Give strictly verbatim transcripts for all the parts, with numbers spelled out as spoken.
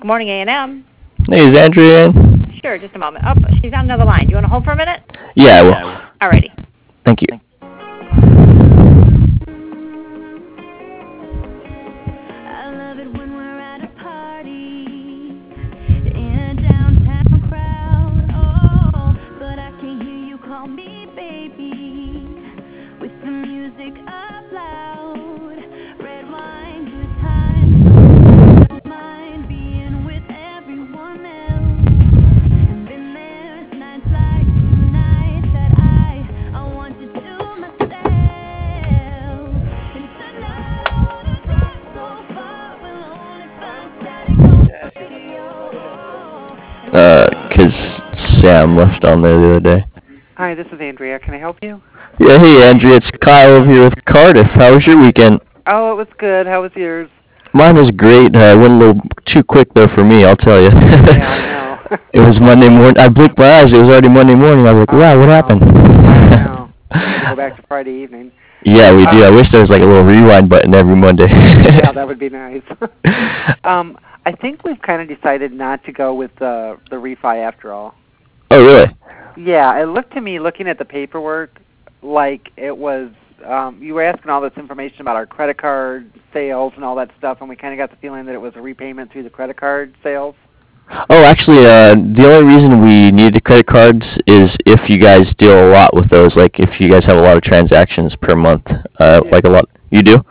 Morning A and M. Hey, is Andrea in? Sure, just a moment. Oh, she's on another line. Do you want to hold for a minute? Yeah, I will. Alrighty. Thank you. Uh, cause Sam left on there the other day. Hi, this is Andrea. Can I help you? Yeah, hey Andrea, it's Kyle over here with Cardiff. How was your weekend? Oh, it was good. How was yours? Mine was great. Uh, went a little too quick though for me, I'll tell you. Yeah, I know. It was Monday morning. I blinked my eyes. It was already Monday morning. I was like, wow, what happened? I know. We need to go back to Friday evening. Yeah, we do. I wish there was like a little rewind button every Monday. Yeah, that would be nice. um, I think we've kind of decided not to go with the the refi after all. Oh, really? Yeah, it looked to me, looking at the paperwork, like it was, um, you were asking all this information about our credit card sales and all that stuff, and we kind of got the feeling that it was a repayment through the credit card sales. Oh, actually, uh, the only reason we need the credit cards is if you guys deal a lot with those, like if you guys have a lot of transactions per month, uh, Yeah. like a lot. You do?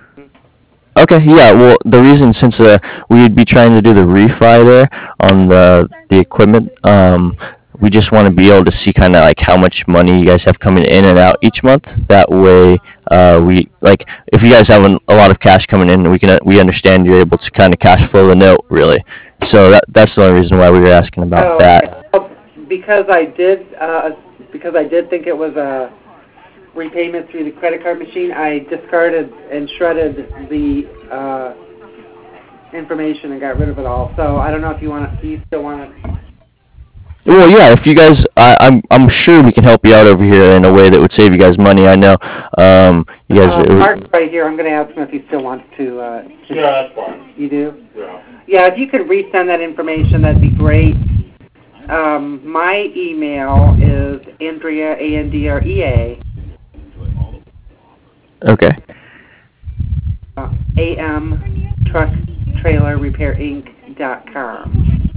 Okay, yeah, well, the reason, since uh, we'd be trying to do the refi there on the the equipment, um, we just want to be able to see kind of like how much money you guys have coming in and out each month. That way, uh, we, like, if you guys have an, a lot of cash coming in, we can we understand you're able to kind of cash flow the note, really. So that that's the only reason why we were asking about Oh, that. okay. Because I did, uh, because I did think it was a repayment through the credit card machine, I discarded and shredded the uh, information and got rid of it all. So I don't know if you want to, do you still want to? Well, yeah, if you guys, I, I'm I'm sure we can help you out over here in a way that would save you guys money. I know, um, you guys. Uh, Mark's right here. I'm going to ask him if he still wants to. Uh, to Yeah, that's fine. You do? Yeah. Yeah, if you could resend that information, that'd be great. Um, my email is Andrea, A N D R E A. Okay. Uh, A M Truck Trailer Repair Inc dot com.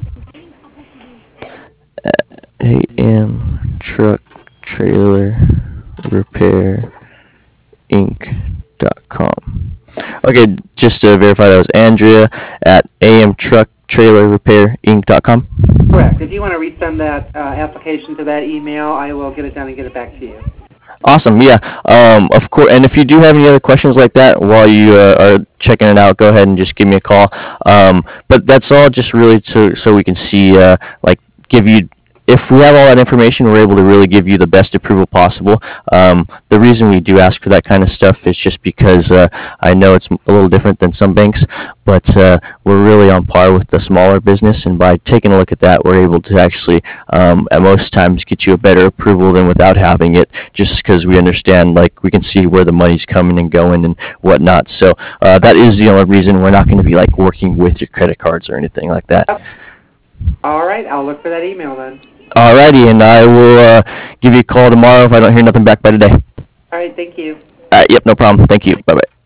A M Truck Trailer Repair Inc dot com. Okay, just to verify, that was Andrea at A M Truck Trailer Repair Inc dot com. Correct. If you want to resend that uh, application to that email, I will get it done and get it back to you. Awesome, yeah. Um, of course, and if you do have any other questions like that while you uh, are checking it out, go ahead and just give me a call. Um, but that's all just really to, so we can see, uh, like, give you, if we have all that information, we're able to really give you the best approval possible. Um, the reason we do ask for that kind of stuff is just because uh, I know it's a little different than some banks, but uh, we're really on par with the smaller business, and by taking a look at that, we're able to actually, um, at most times, get you a better approval than without having it, just because we understand, like, we can see where the money's coming and going and whatnot. So uh, that is the only reason we're not going to be, like, working with your credit cards or anything like that. All right, I'll look for that email then. Alrighty, and I will uh, give you a call tomorrow if I don't hear nothing back by today. All right, thank you. Alright, yep, no problem. Thank you. Bye-bye.